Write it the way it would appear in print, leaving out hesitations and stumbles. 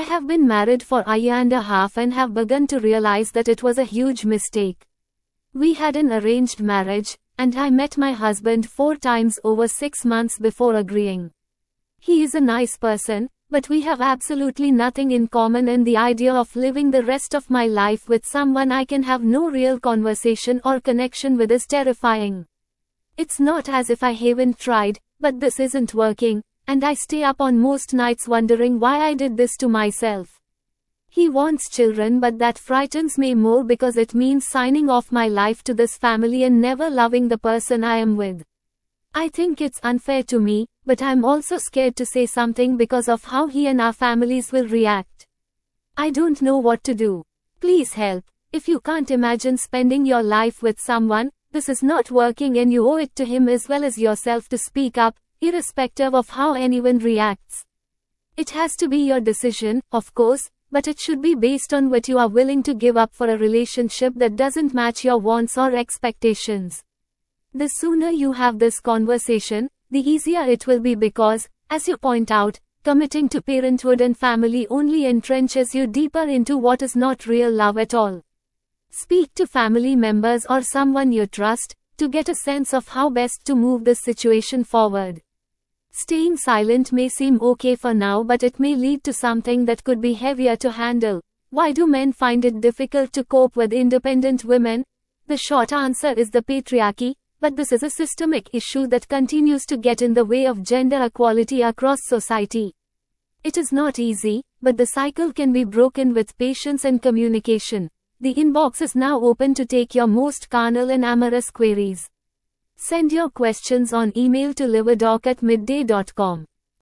have been married for a year and a half and have begun to realize that it was a huge mistake. We had an arranged marriage, and I met my husband 4 times over 6 months before agreeing. He is a nice person, but we have absolutely nothing in common, and the idea of living the rest of my life with someone I can have no real conversation or connection with is terrifying. It's not as if I haven't tried, but this isn't working, and I stay up on most nights wondering why I did this to myself. He wants children, but that frightens me more because it means signing off my life to this family and never loving the person I am with. I think it's unfair to me, but I'm also scared to say something because of how he and our families will react. I don't know what to do. Please help. If you can't imagine spending your life with someone, this is not working, and you owe it to him as well as yourself to speak up, irrespective of how anyone reacts. It has to be your decision, of course, but it should be based on what you are willing to give up for a relationship that doesn't match your wants or expectations. The sooner you have this conversation, the easier it will be because, as you point out, committing to parenthood and family only entrenches you deeper into what is not real love at all. Speak to family members or someone you trust, to get a sense of how best to move this situation forward. Staying silent may seem okay for now, but it may lead to something that could be heavier to handle. Why do men find it difficult to cope with independent women? The short answer is the patriarchy, but this is a systemic issue that continues to get in the way of gender equality across society. It is not easy, but the cycle can be broken with patience and communication. The inbox is now open to take your most carnal and amorous queries. Send your questions on email to liverdoc@midday.com.